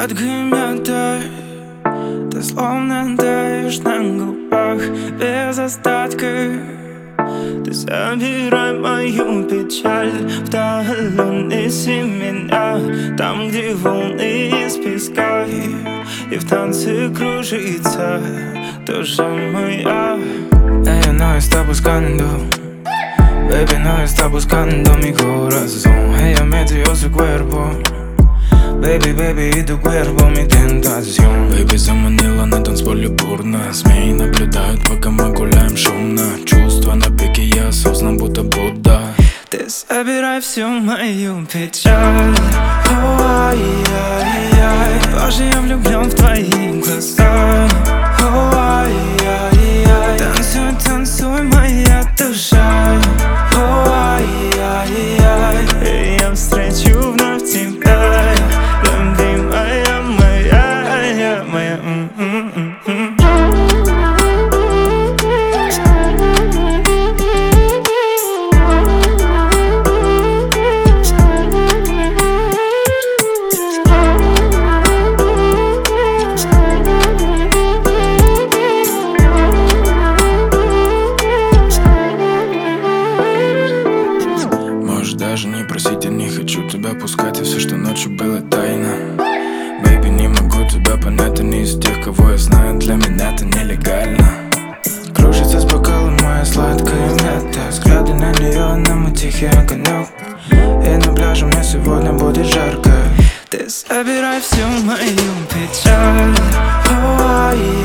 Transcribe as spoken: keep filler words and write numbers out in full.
Сладкий мятой, ты словно таешь на губах без остатка. Ты забирай мою печаль вдаль, неси меня там, где волны из песка, и в танце кружится душа моя. Ella no está buscando, baby, no está buscando mi corazón. Ella me dio su cuerpo, baby, baby, y tu cuerpo mi tentación. Baby, заманила на танцполе бурно. Змеи наблюдают, пока мы гуляем шумно. Чувства на пике, я осознан, будто Будда. Ты собирай всю мою печаль. Ой, ой, ой. Боже, я влюблен в твои глаза. Ой, ой, ой. Танцуй, танцуй, моя душа. Ой, ой, ой. И я встречу вновь тебя, любимая моя, моя. М-м-м-м. Даже не просить, я не хочу тебя пускать, и все, что ночью было тайна. Бэйби, не могу тебя понять, ты не из тех, кого я знаю, для меня это нелегально. Кружится с бокалом моя сладкая мята, взгляды на нее, на мой тихий огонек. И на пляже мне сегодня будет жарко. Ты собирай всю мою печаль. Ой,